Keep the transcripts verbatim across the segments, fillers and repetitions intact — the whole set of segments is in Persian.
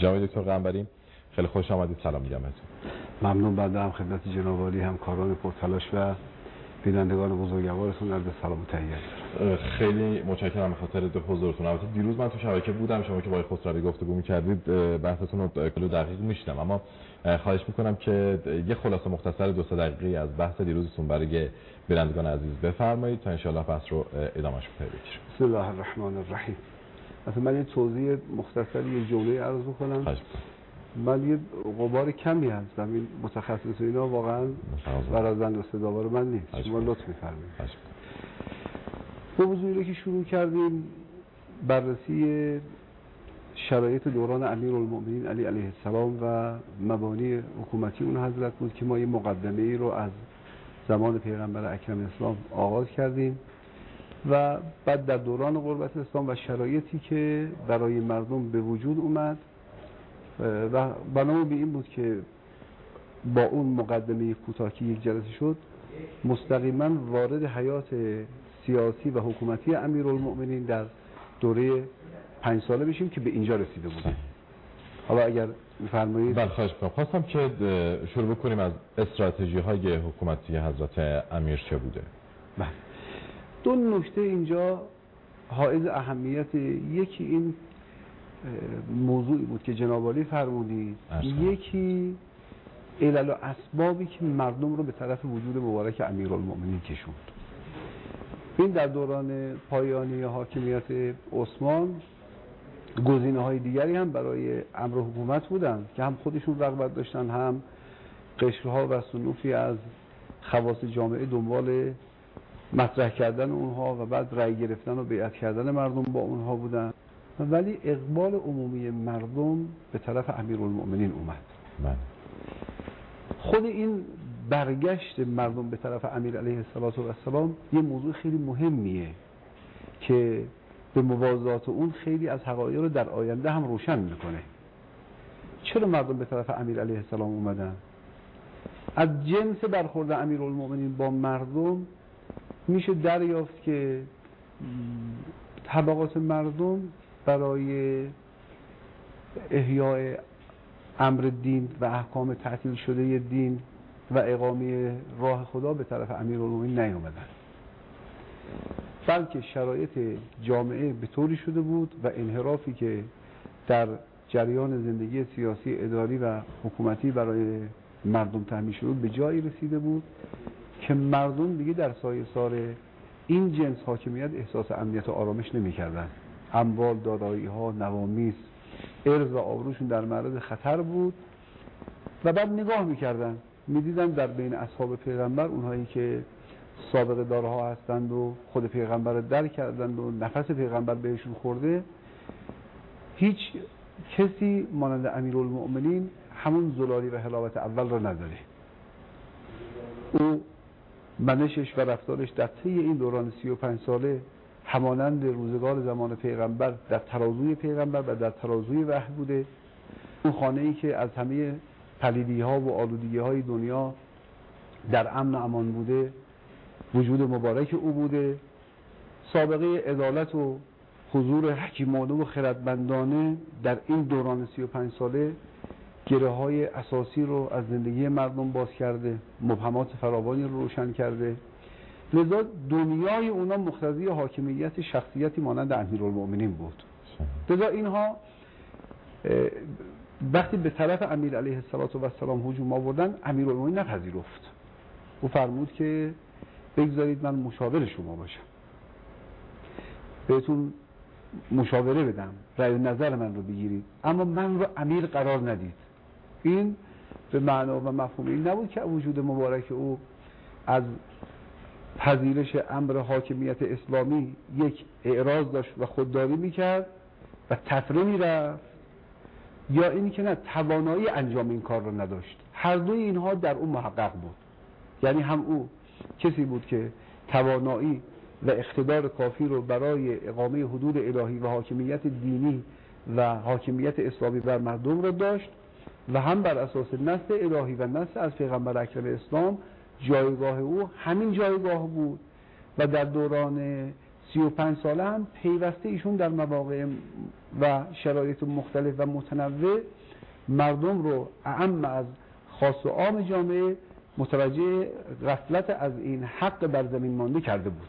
جناب دکتر قنبری خیلی خوش آمدید. سلام میگم بهتون. ممنون. بنده هم خدمت جناب عالی همکاران پرتلاش و بینندگان بزرگوارتون عرض سلام و تحیت دارم. خیلی متشکرم به خاطر حضورتون. البته دیروز من تو شبکه بودم، شما که با خسروی گفتگو می‌کردید بحثتون رو کلو دقیق می‌شنم، اما خواهش می‌کنم که یه خلاصه مختصر دو سه دقیقه‌ای از بحث دیروزتون برای بینندگان عزیز بفرمایید تا ان شاءالله بحث رو ادامهش بده. بسم الله الرحمن الرحیم. مثلا من یه توضیح مختصری یه جمله عرض بکنم. خواهش من یه غبار کمی هستم، این متخصص اینا واقعا برازنده و صداوار من نیست. شما لطف می‌فرمایید. با موضوعی که شروع کردیم بررسی شرایط دوران امیرالمؤمنین علی علیه السلام و مبانی حکومتی اون حضرت بود که ما یه مقدمه ای رو از زمان پیغمبر اکرم اسلام آغاز کردیم و بعد در دوران غربت اسلام و شرایطی که برای مردم به وجود اومد و بنابراین به این بود که با اون مقدمه کوتاه که یک جلسه شد مستقیما وارد حیات سیاسی و حکومتی امیرالمؤمنین در دوره پنج ساله بشیم که به اینجا رسیده بودیم. حالا اگر می‌فرمایید. بله خواهش می‌کنم. خواستم که شروع بکنیم از استراتژی‌های حکومتی حضرت امیر چه بوده. بله. دو نکته اینجا حائز اهمیت. یکی این موضوعی بود که جناب عالی فرمودید، یکی علل و اسبابی که مردم رو به طرف وجود مبارک امیرالمؤمنین کشوند. این در دوران پایانی حاکمیت عثمان گزینه‌های دیگری هم برای امر حکومت بودن که هم خودشون رغبت داشتن، هم قشرها و صنوفی از خواص جامعه دنبال مطرح کردن اونها و بعد رأی گرفتن و بیعت کردن مردم با اونها بودن، ولی اقبال عمومی مردم به طرف امیرالمؤمنین اومد. من. خود این برگشت مردم به طرف امیر علیه السلام یه موضوع خیلی مهمیه که به موازات اون خیلی از حقایق رو در آینده هم روشن میکنه. چرا مردم به طرف امیر علیه السلام اومدن؟ از جنس برخورد امیرالمؤمنین با مردم میشه دریافت که طبقات مردم برای احیای امر دین و احکام تعطیل شده دین و اقامه راه خدا به طرف امیرالمؤمنین نیامدن، بلکه شرایط جامعه به طوری شده بود و انحرافی که در جریان زندگی سیاسی، اداری و حکومتی برای مردم تحمیل شده به جایی رسیده بود که مردم دیگه در سایه سار این جنس حاکمیت احساس امنیت و آرامش نمی‌کردن. اموال، دارایی‌ها، نوامیس، ارز و آبروشون در معرض خطر بود و بعد نگاه می‌کردن، می‌دیدن در بین اصحاب پیغمبر اونهایی که سابقه دارها هستند و خود پیغمبر رو در کردند و نفس پیغمبر بهشون خورده، هیچ کسی مانند امیرالمؤمنین همون زلالی و حلاوت اول رو نداره. او منشش و رفتارش در طی این دوران سی و پنج ساله همانند روزگار زمان پیغمبر در ترازوی پیغمبر و در ترازوی وحی بوده. اون خانه‌ای که از همه پلیدی‌ها و آلودگی‌های دنیا در امن و امان بوده وجود مبارک او بوده. سابقه عدالت و حضور حکیمانه و خردمندانه در این دوران سی و پنج ساله گره‌های اساسی رو از زندگی مردم باز کرده، مبهمات فراوانی رو روشن کرده. لذا دنیای اونا مقتضی حاکمیت شخصیتی مانند امیرالمؤمنین بود. لذا اینها وقتی به طرف امیر علیه السلام هجوم آوردن، امیرالمؤمنین نپذیرفت. او فرمود که بگذارید من مشاور شما باشم، بهتون مشاوره بدم، رأی نظر من رو بگیرید، اما من رو امیر قرار ندید. این به معنا و مفهوم این نبود که وجود مبارک او از پذیرش امر حاکمیت اسلامی یک اعراض داشت و خودداری میکرد و تفره میرفت، یا اینی که نه توانایی انجام این کار رو نداشت. هر دوی اینها در اون محقق بود. یعنی هم او کسی بود که توانایی و اقتدار کافی رو برای اقامه حدود الهی و حاکمیت دینی و حاکمیت اسلامی بر مردم رو داشت و هم بر اساس نص الهی و نص از پیغمبر اکرم اسلام جایگاه او همین جایگاه بود و در دوران سی و پنج ساله هم پیوسته ایشون در مواقع و شرایط مختلف و متنوع مردم رو اعم از خاص و عام جامعه متوجه غفلت از این حق بر زمین مانده کرده بود.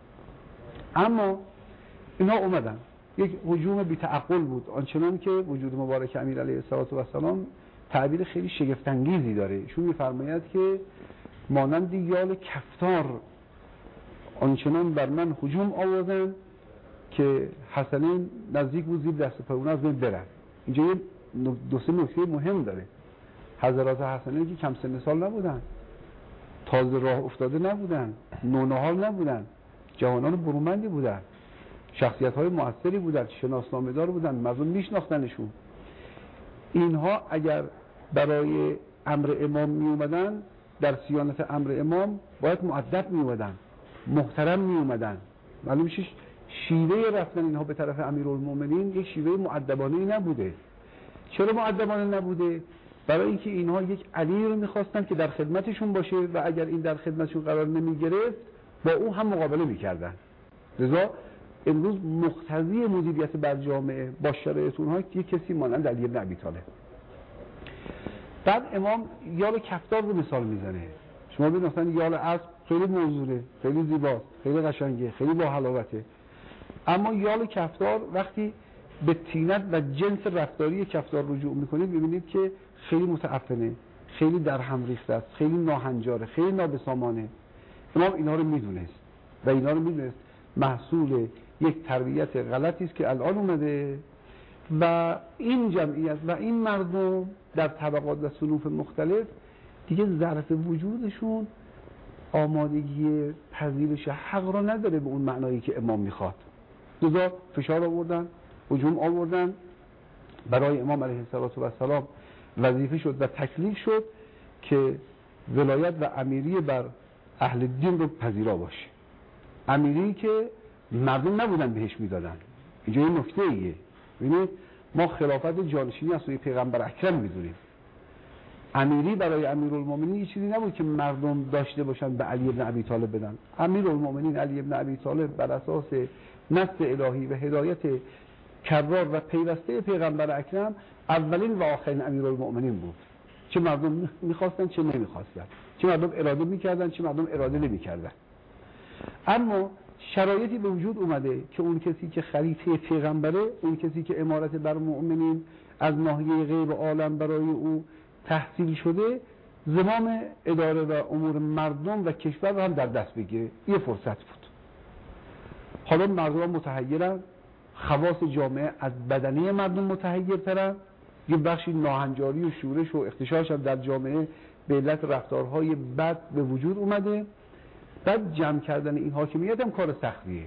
اما اینا اومدن، یک هجوم بی تعقل بود، آنچنان که وجود مبارک امیر علیه السلام تعبیر خیلی شگفت انگیزی داره. ایشون می‌فرماید که مانند یال کفتار آنچنان بر من هجوم آوردن که حسنین نزدیک بود زیر دست پا اونا از بین برن. اینجا یه دو سه نکته مهم داره. حضرات حسنین که کم سن سال نبودن، تازه راه افتاده نبودن، نونهال نبودن، جوانان برومندی بودن، شخصیت‌های موثری بودن، شناسنامه‌دار بودن، مردم میشناختنشون. اینها اگر برای امر امام می اومدن، در صیانت امر امام باید مؤدب می اومدن، محترم می اومدن. معلوم میشه شیوه رفتن اینها به طرف امیرالمومنین یک شیوه مؤدبانه نبوده. چرا مؤدبانه نبوده؟ برای اینکه اینها یک علی رو می‌خواستن که در خدمتشون باشه و اگر این در خدمتشون قرار نمی‌گرفت با او هم مقابله می‌کردن. لذا امروز مقتضی مدیریت بر جامعه با شرایط اونها یک کسی مانند علی بن ابی طالب. بعد امام یال کفتار رو مثال میزنه. شما ببینید مثلا یال اسب خیلی موزونه، خیلی زیباست، خیلی قشنگه، خیلی با حلاوته. اما یال کفتار وقتی به طینت و جنس رفتاری کفتار رجوع میکنید ببینید که خیلی متعفنه، خیلی در هم ریخته است، خیلی ناهنجاره، خیلی نابسامانه. امام اینا رو میدونست و اینا رو میدونست محصول یک تربیت غلطی است که الان اومده و این جمعیت و این مردم در طبقات و صنوف مختلف دیگه ظرف وجودشون آمادگی پذیرش حق را نداره به اون معنایی که امام میخواد. لذا فشار آوردن، هجوم آوردن، برای امام علیه السلام وظیفه شد و تکلیف شد که ولایت و امیری بر اهل دین رو پذیرا باشه. امیری که مردم نبودن بهش میدادن. اینجا یه نکته ایه. ببینید ما خلافت جانشینی از سوی پیغمبر اکرم میدونیم. امیری برای امیرالمومنین یه چیزی نبود که مردم داشته باشن به علی بن ابی طالب بدن. امیرالمومنین علی بن ابی طالب بر اساس نص الهی و هدایت کرار و پیوسته پیغمبر اکرم اولین و آخرین امیرالمومنین بود. چه مردم میخواستن چه نمیخواستن، چه مردم اراده میکردن چه مردم اراده نمیکردن. اما شرایطی به وجود اومده که اون کسی که خلیفه پیغمبره، اون کسی که امارت بر مؤمنین از ناحیه غیب عالم برای او تحصیل شده، زمام اداره و امور مردم و کشور رو هم در دست بگیره. یه فرصت بود. حالا مردم متحیرن، خواص جامعه از بدنی مردم متحیرترن، یه بخشی ناهنجاری و شورش و اختشاش هم در جامعه به علت رفتارهای بد به وجود اومده. بعد جمع کردن این حاکمیت هم کار سختیه.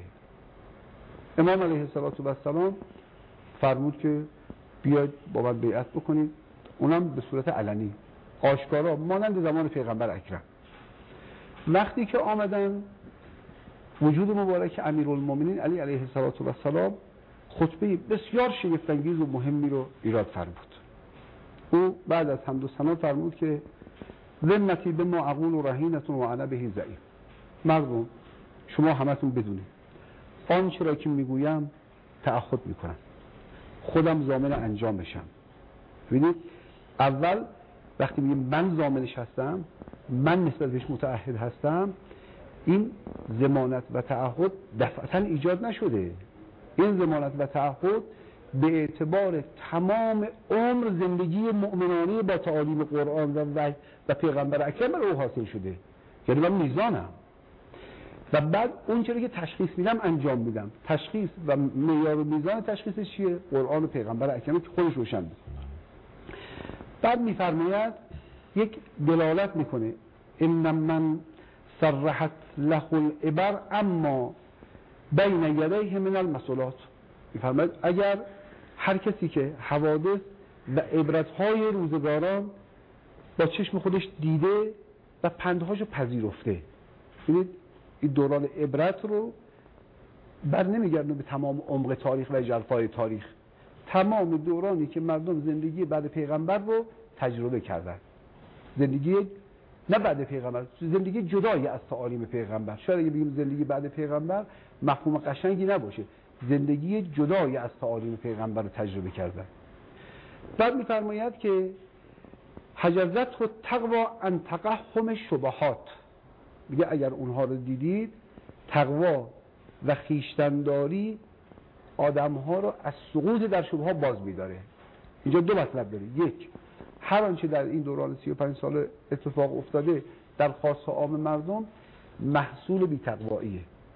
امام علیه السلام فرمود که بیاید با من بیعت بکنید، اونم به صورت علنی آشکارا مانند زمان پیغمبر اکرم. وقتی که آمدن وجود مبارک امیرالمومنین علی علیه السلام خطبه بسیار شگفت‌انگیز و مهمی رو ایراد فرمود. او بعد از حمد و ثنا فرمود که ذمتی به ما اقول و رهینتون و انا بهی ضعیف. مردم شما همتون بدونید آنچه را که میگویم تعهد میکنم، خودم ضامن انجام بشم. ببینید اول وقتی میگم من ضامنش هستم، من نسبت بهش متعهد هستم، این ضمانت و تعهد دفعتا ایجاد نشده. این ضمانت و تعهد به اعتبار تمام عمر زندگی مؤمنانه با تعالیم قرآن و وحی و پیغمبر اکرم رو حاصل شده. یعنی من میزانم و بعد اون چیزی که تشخیص میدم انجام میدم. تشخیص و معیار و میزان تشخیصش چیه؟ قرآن و پیغمبر اکرم که خودش روشن میکنه. بعد میفرماید یک دلالت میکنه ان من صرحت له العبر اما بین یدیه من المسئولات. میفرماید اگر هر کسی که حوادث و عبرت‌های روزگاران با چشم خودش دیده و پندهاشو پذیرفته، ببینید این دوران عبرت رو بر نمیگردونه به تمام عمق تاریخ و جلفای تاریخ، تمام دورانی که مردم زندگی بعد پیغمبر رو تجربه کردن، زندگی نه بعد پیغمبر، زندگی جدایی از تعالیم پیغمبر. شاید اگه بگیم زندگی بعد پیغمبر مفهوم قشنگی نباشه، زندگی جدایی از تعالیم پیغمبر رو تجربه کردن. بعد می‌فرماید که حجزت و تقوا ان تقحم شبهات، میگه اگر اونها رو دیدید، تقوا و خیشتنداری آدم‌ها رو از سقوط در شبهات باز می‌داره. اینجا دو مطلب داره. یک، هر آنچه در این دوران سی و پنج سال اتفاق افتاده در خاص و عام مردم محصول بی‌تقواییه،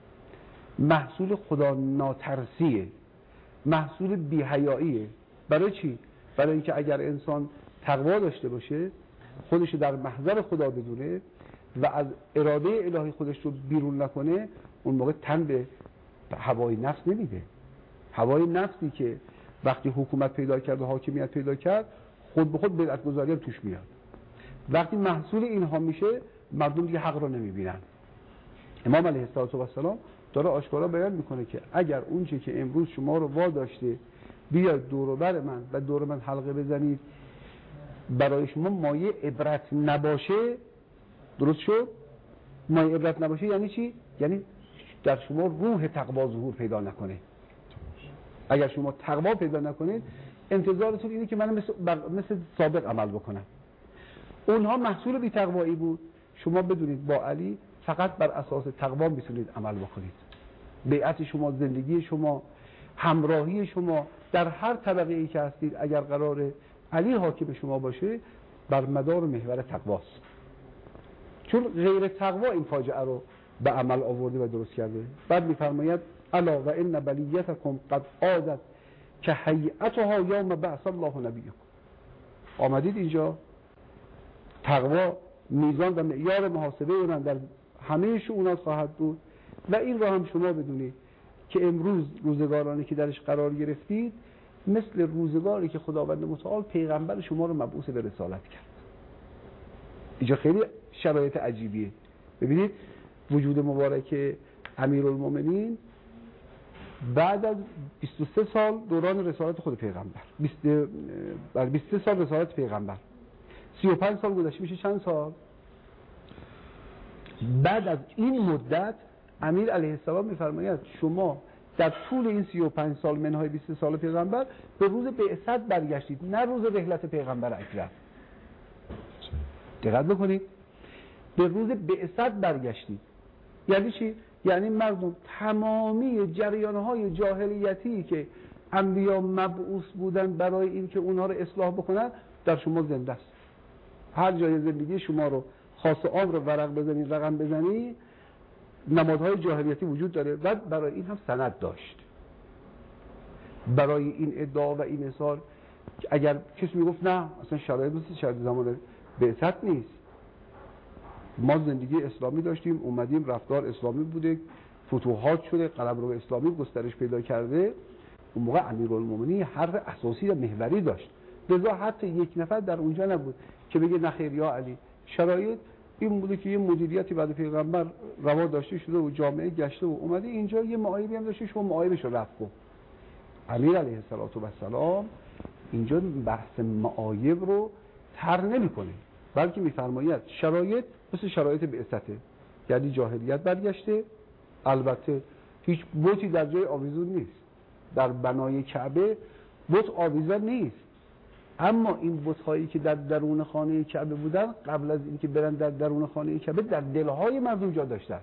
محصول خدا ناترسیه، محصول بی‌حیاییه. برای چی؟ برای اینکه اگر انسان تقوا داشته باشه، خودش در محضر خدا بدونه و از اراده الهی خودش رو بیرون نکنه، اون موقع تن به هوای نفس نمیده. هوای نفسی که وقتی حکومت پیدا کرد و حاکمیت پیدا کرد، خود به خود بدعت‌گذاری هم توش میاد. وقتی محصول اینها میشه، مردم دیگه حق رو نمیبینن. امام علیه السلام داره آشکارا بیان میکنه که اگر اون چه که امروز شما رو واداشته بیاید دور و بر من و دور من حلقه بزنید برای شما مایه عبرت نباشه، درست شد؟ مایه عبرت نباشه یعنی چی؟ یعنی در شما روح تقوا ظهور پیدا نکنه. اگر شما تقوا پیدا نکنید، انتظارتون اینه که من مثل, مثل سابق عمل بکنم. اونها محصول بی تقوایی بود. شما بدونید با علی فقط بر اساس تقوا میتونید عمل بکنید. بیعت شما، زندگی شما، همراهی شما در هر طبقه ای که هستید، اگر قرار علی حاکم شما باشه، بر مدار محور تقواست. چون غیر تقوا این فاجعه رو به عمل آورده و درست کرده. بعد میفرماید الا و ان بلیتکم قد عادت که هیئتها یوم بعث الله نبیکم. آمدید اینجا، تقوا میزان و معیار محاسبه من در همه شؤونات خواهد بود و این را هم شما بدونید که امروز روزگارانی که درش قرار گرفتید مثل روزگاری که خداوند متعال پیغمبر شما رو مبعوث به رسالت کرد. اینجا خیلی شرایط عجیبیه. ببینید وجود مبارک امیرالمومنین بعد از بیست و سه سال دوران رسالت خود پیغمبر، بیست بعد بیست و سه سال رسالت پیغمبر، سی و پنج سال گذشته میشه چند سال؟ بعد از این مدت امیر علیه السلام میفرماید شما در طول این سی و پنج سال منهای بیست سال پیغمبر به روز بعثت برگشتید، نه روز رحلت پیغمبر اکرم. دقت بکنید، به روز بعثت برگشتید. یعنی چی؟ یعنی مردم تمامی جریانهای جاهلیتی که انبیا مبعوث بودن برای این که اونها رو اصلاح بکنن در شما زنده است. هر جای زندگی شما رو خاص و عام رو ورق بزنید، رقم بزنید، نمادهای جاهلیتی وجود داره و برای این هم سند داشت. برای این ادعا و این اصرار اگر کسی میگفت نه اصلا شرایط مثل شرایط زمان بعثت نیست، ما زندگی اسلامی داشتیم، اومدیم رفتار اسلامی بوده، فتوحات شده، قلمرو اسلامی گسترش پیدا کرده، اون موقع امیرالمومنین حرف اساسی و محوری داشت. لذا حتی یک نفر در اونجا نبود که بگه نخیر یا علی. شرایط این بوده که یه مدیریتی بعد پیغمبر روا داشته شده و جامعه گشته و اومده اینجا یه معایبی هم داشته، شما معایبش رو رفت کن. امیر علیه السلام اینجا بحث معایب رو طرح نمی‌کنه، بلکه می‌فرماید شرایط مثل شرایط بعثته، یعنی جاهلیت برگشته. البته هیچ بتی در جای آویزون نیست، در بنای کعبه بت آویزان نیست، اما این بت‌هایی که در درون خانه کعبه بودن قبل از اینکه برن در درون خانه کعبه در دل‌های مردم جا داشتن.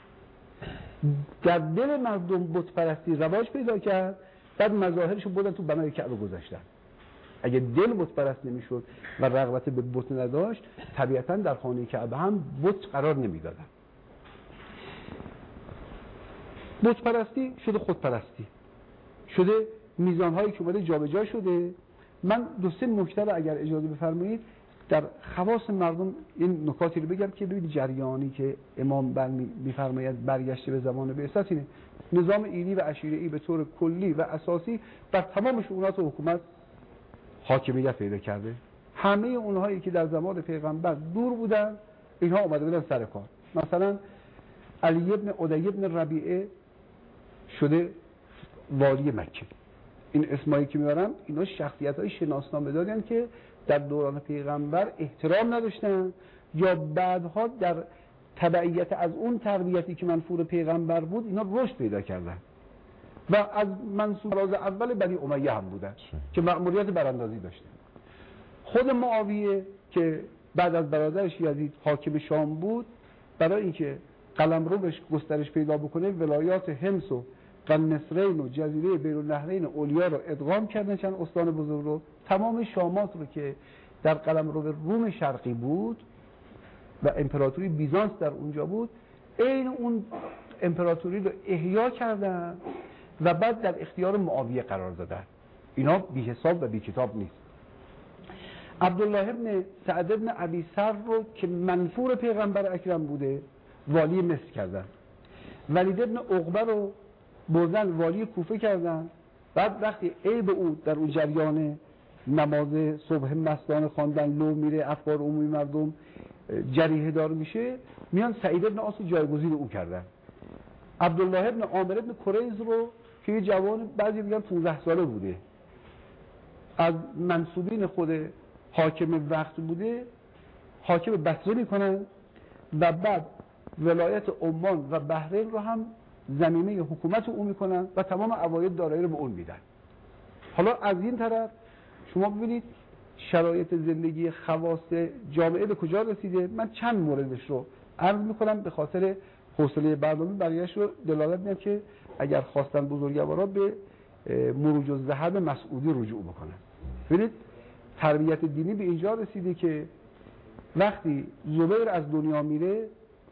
در دل مردم بت پرستی رواج پیدا کرد، بعد مظاهرشو بردن تو بنای کعبه گذاشتن. اگه دل بت پرست نمیشد و رغبت به بت نداشت، طبیعتاً در خانه کعبه هم بت قرار نمیدادن. بت پرستی شده خود پرستی، شده میزان‌هایی که اومده جابجا شده. من دو سه نکته رو اگر اجازه بفرمایید در خواص مردم این نکاتی رو بگم که ببینید جریانی که امام بر میفرماید برگشته به زمان بعثت اینه. نظام ایلی و عشیره‌ای به طور کلی و اساسی بر تمام شؤونات حکومت حاکمیت پیدا کرده. همه اونهایی که در زمان پیغمبر دور بودن اینها اومده بودن سر کار. مثلا علی ابن عدی ابن ربیعه شده والی مکه. این اسمایی که میارم اینا شخصیت‌های شناسنامه دارن که در دوران پیغمبر احترام نداشتن یا بعدها در تبعیت از اون تربیتی که منفور پیغمبر بود اینا رشد پیدا کردن و از منصور راز اول بنی امیه هم بودن که مأموریت براندازی داشتن. خود معاویه که بعد از برادرش یزید حاکم شام بود، برای اینکه قلمرو بهش گسترش پیدا بکنه ولایات حمص و قنصرین و جزیره بیرالنهرین اولیا رو ادغام کردن چند استان بزرگ رو. تمام شامات رو که در قلمرو روم شرقی بود و امپراتوری بیزانس در اونجا بود، این اون امپراتوری رو احیا کردن و بعد در اختیار معاویه قرار دادن. اینا بی حساب و بی کتاب نیست. عبدالله ابن سعد ابن ابی سر رو که منفور پیغمبر اکرم بوده والی مصر کردن. ولید ابن عقبه رو بردن والی کوفه کردن. بعد وقتی عیب او در اون جریان نماز صبح مستانه خواندن لو میره، افکار عمومی مردم جریحه دار میشه، میان سعید ابن عاص جایگزین او کردن. عبدالله ابن عامر ابن کریز رو که یه جوان بعضی میگن پانزده ساله بوده، از منصوبین خود حاکم وقت بوده، حاکم بصره میکنن و بعد ولایت عمان و بحرین رو هم زمینه حکومت او میکنن و تمام عواید دارایی رو به اون میدن. حالا از این طرف شما ببینید شرایط زندگی خواص جامعه به کجا رسیده. من چند موردش رو عرض میکنم به خاطر حوصله برنامه، بقیه‌اش رو دلالت میدم که اگر خواستن بزرگوارا به مروج الذهب مسعودی رجوع بکنن. ببینید تربیت دینی به اینجا رسیده که وقتی زبیر از دنیا میره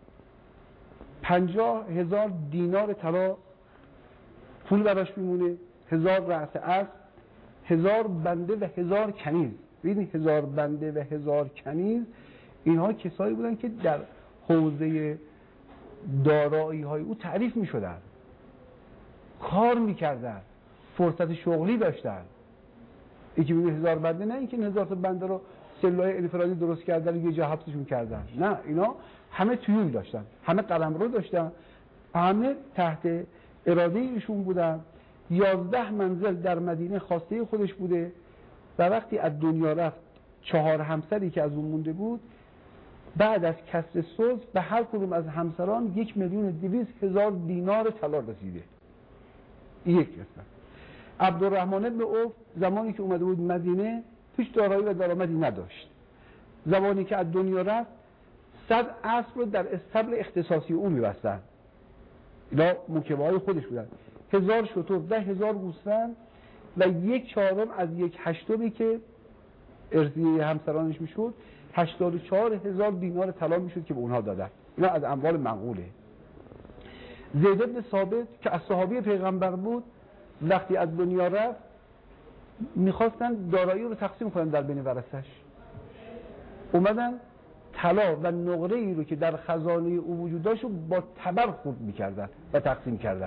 پنجاه هزار دینار طلا پول براش میمونه، هزار رأس اسب، هزار بنده و هزار کنیز. ببینید هزار بنده و هزار کنیز، اینها کسایی بودن که در حوزه دارایی های او تعریف می شدن، کار می کردن، فرصت شغلی داشتن. یکی میگه هزار بنده، نه اینکه هزار تا بنده رو سلای انفرادی درست کردن و یه جا حبسشون کردن، نه، اینا همه تویل داشتن، همه قلمرو داشتن، همه تحت اراده ایشون بودن. یازده منزل در مدینه خواسته خودش بوده و وقتی از دنیا رفت چهار همسری که از اون مونده بود بعد از کسر صلح به هر کدوم از همسران یک میلیون دویست هزار دینار طلا رسیده. یک قسمت. عبدالرحمن بن عوف زمانی که اومده بود مدینه هیچ دارایی و درآمدی نداشت. زمانی که از دنیا رفت صد اسب رو در استبل اختصاصی او می‌بستن. اینا موکبه های خودش بودن. هزار شتر، ده هزار گوسفند و یک چهارم از یک هشتمی که ارثیه همسرانش میشد، هشتاد و چهار هزار دینار طلا میشد که به اونها دادن. اینا از اموال منقوله. زید بن ثابت که از صحابی پیغمبر بود وقتی از دنیا رفت میخواستن دارایی رو تقسیم کنن در بین ورثش، اومدن طلا و نقره ای رو که در خزانه او وجود داشت با تبر خورد میکردن و تقسیم کردن.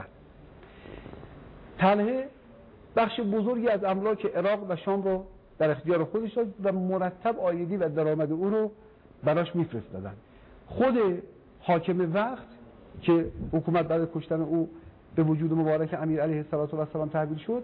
طلحه بخش بزرگی از املاک عراق و شام رو در اختیار خودش داشت و مرتب عایدی و درآمد او رو براش میفرستادن. خود حاکم وقت که حکومت بعد کشتن او به وجود مبارک امیر علیه السلام تحویل شد،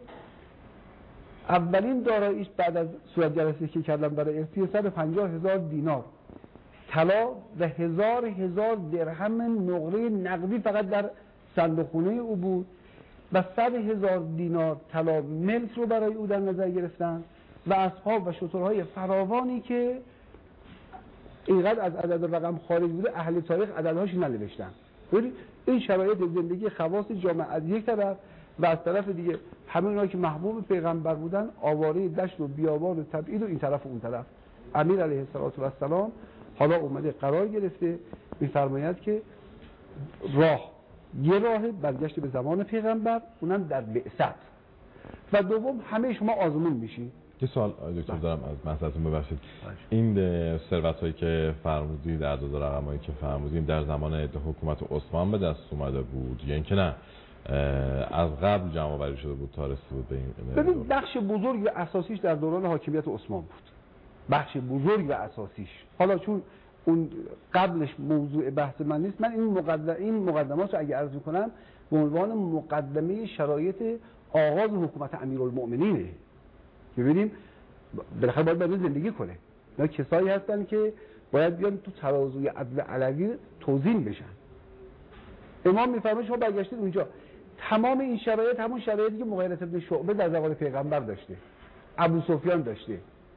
اولین داراییش بعد از صورت جلسه که کردن برای ارثی صد و پنجاه هزار دینار طلا و هزار هزار درهم نقره نقدی فقط در صندوق خونه او بود و صد هزار دینار طلا ملک رو برای او در نظر گرفتن و اصحاب و شترهای فراوانی که اینقدر از عدد رقم خارج بوده اهل تاریخ عددهاش ننوشتن. این شرایط زندگی خواص جامعه از یک طرف و از طرف دیگه همه اونایی که محبوب پیغمبر بودن آواره دشت و بیابان و تبعید و این طرف و اون طرف. امیر علیه السلام حالا اومده قرار گرفته می‌فرماید که راه یه راه برگشت به زمان پیغمبر، اونم در بعثت، و دوم همه شما آزمون میشین. یه سوال دکتر دارم از مسئلتون، ببخشید. این ثروتایی که فرمودید، اعداد و رقمایی که فرمودید در زمان حکومت عثمان به دست اومده بود یا اینکه نه از قبل جمع آوری شده بود تا رسید به این؟ ببین بخش بزرگ و اساسیش در دوران حاکمیت عثمان بود، بخش بزرگ و اساسیش. حالا چون اون قبلش موضوع بحث من نیست، من این مقدم این مقدمات رو اگه عرض کنم به عنوان مقدمه شرایط آغاز حکومت امیرالمؤمنینه. ببینیم بالاخره باید برای زندگی کنه. اینا کسایی هستن که باید بیان تو ترازوی عدل علوی توزین بشن. امام میفرمایند شما برگشتید اونجا، تمام این شرایط همون شرایطی که مغیرة بن شعبه در زمان پیغمبر داشته، ابو سفیان داشته،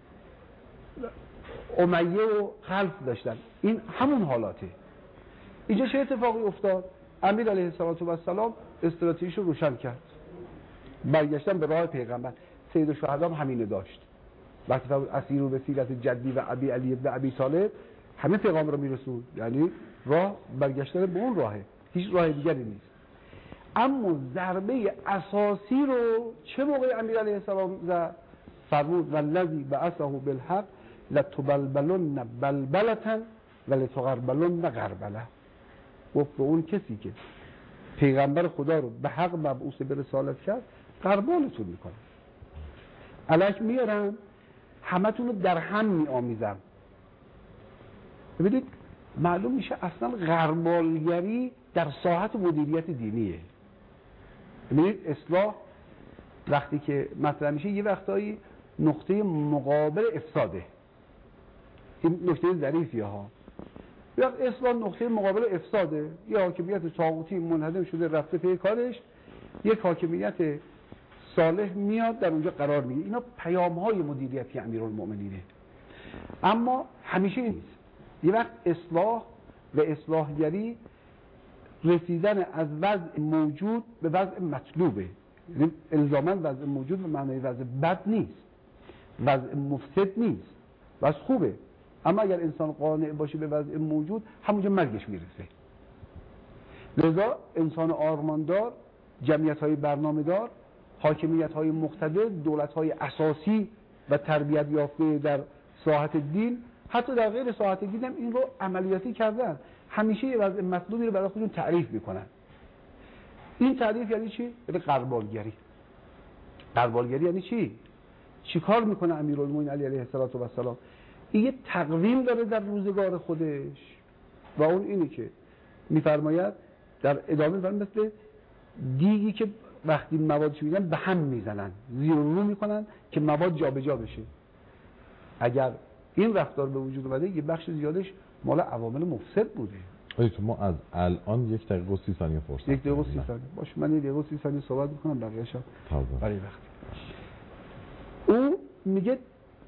امیه و خلف داشتن، این همون حالاته. اینجا چه اتفاقی افتاد؟ امیر علیه السلام استراتژیشو روشن کرد، برگشتن به راه پیغمبر. سید الشهدا هم همینه داشت. وقتی فرمود اسیروا به سیرت جدی و ابی علی ابن ابی طالب، همه پیغام رو میرسون، یعنی راه برگشتن به اون راهه، هیچ راه دیگری نیست. اما ضربه اساسی رو چه موقع امیر علیه السلام زد؟ فرمود والذی بعثه بالحق لتبلبلن بلبلة ولتغربلن غربله. گفت به اون کسی که پیغمبر خدا رو به حق مبعوث به رسالت کرد غربالتون میکنن، الک میارن همتون رو در هم میآمیزن. ببینید معلوم میشه اصلا غربالگری در ساحت مدیریت دینیه. ببینید اصلاح وقتی که مطرح میشه یه وقتایی نقطه مقابل افساده، این نکته ظریفیه ها. وقت اصلاح نقطه مقابل افساده، یه حاکمیت طاغوتی منهدم شده رفته پی کارش، یک حاکمیت صالح میاد در اونجا قرار میگیره. اینا پیام های مدیریتی امیرالمؤمنینه، اما همیشه نیست. یه وقت اصلاح و اصلاحگری رسیدن از وضع موجود به وضع مطلوبه، یعنی الزاماً وضع موجود به معنای وضع بد نیست، وضع مفسد نیست، وضع خوبه. اما اگر انسان قانع باشه به وضع موجود، همونجا مرگش میرسه. لذا انسان آرماندار، جمعیت‌های برنامه‌دار، حاکمیت‌های مقتدر، دولت‌های اساسی و تربیت یافته در ساحت دین، حتی در غیر ساحت دین هم این رو عملیاتی کردن. همیشه یه وضع مطلوبی رو برای خودشون تعریف میکنن. این تعریف یعنی چی؟ یعنی غربالگری. غربالگری یعنی چی؟ چیکار میکنه امیرالمومنین علی علیه السلام؟ این یه تقویم داره در روزگار خودش و اون اینه که میفرماید در ادامه فرماید مثل دیگی که وقتی موادش میدن به هم میزنن، زیر و رو میکنن که مواد جابجا بشه. اگر این رفتار به وجود اومده، یه بخش زیادش مال عوامل مفسد بوده. تو ما از الان یک دقیقه و سی ثانیه فرصت یک دقیقه و سی ثانیه باشه، من یک دقیقه و سی ثانیه صحبت میکنم، بقیه‌اش برای وقت. او میگه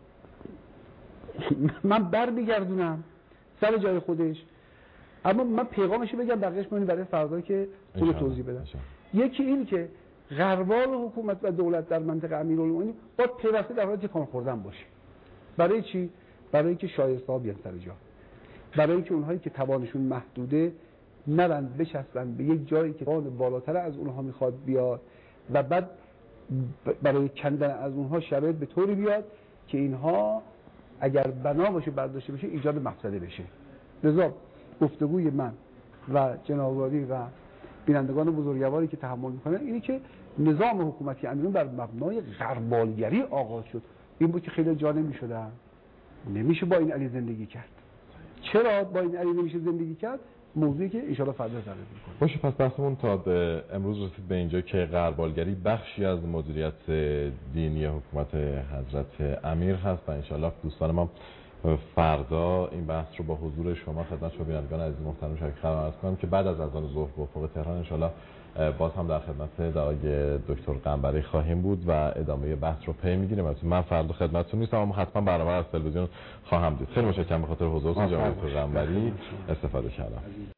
من بر میگردونم سر جای خودش، اما من پیغامشو بگم، بقیه‌اش من برای فردا که تو توضیح بدم. یکی این که غربال حکومت و دولت در منطقه امیرالمومنین باید پیوسته در حال تکان خوردن باشه. برای چی؟ برای اینکه شایسته‌ها بیان سر جا، برای اینکه اونهایی که توانشون محدوده نرن بچسبن به یک جایی که توان بالاتر از اونها میخواد بیاد و بعد برای کندن از اونها شرایط به طوری بیاد که اینها اگر بنا باشه برداشته بشه ایجاد مفسده بشه. لذا گفتگوی من و جناب عالی و بینندگان بزرگواری که تحمل میکنن اینه که نظام حکومتی امیران بر مبنای غربالگری آغاز شد. این بود که خیلی جا نمیشدن، نمیشه با این علی زندگی کرد. چرا با این علی نمیشه زندگی کرد؟ موضوعی که ان شاء الله فردا ذکر می‌کنیم. باشه، پس بحثمون تا امروز رسید به اینجا که غربالگری بخشی از مدیریت دینی حکومت حضرت امیر هست و ان شاء الله دوستان ما فردا این بحث رو با حضور شما خدمت شما بینندگان عزیز محترم شریک خبر عرض کنم که بعد از اذان ظهر به افق تهران ان شاء الله باز هم در خدمت آقای دکتر قنبری خواهیم بود و ادامه بحث رو پی میگیریم. من فردا خدمتتون نیستم اما حتما برنامه از تلویزیون خواهم دید. خیلی متشکرم به خاطر حضورتون جناب دکتر قنبری، استفاده کردم.